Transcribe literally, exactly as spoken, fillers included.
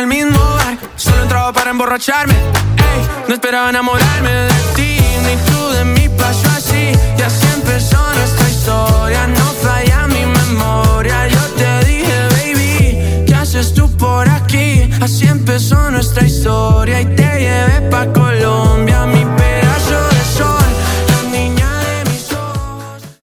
el mismo bar, solo entraba para emborracharme. Ey, no esperaba enamorarme de ti, ni tú de mí, pasó así. Y así empezó nuestra historia, no falla mi memoria. Yo te dije, baby, ¿qué haces tú por aquí? Así empezó nuestra historia y te llevé pa' Colombia, mi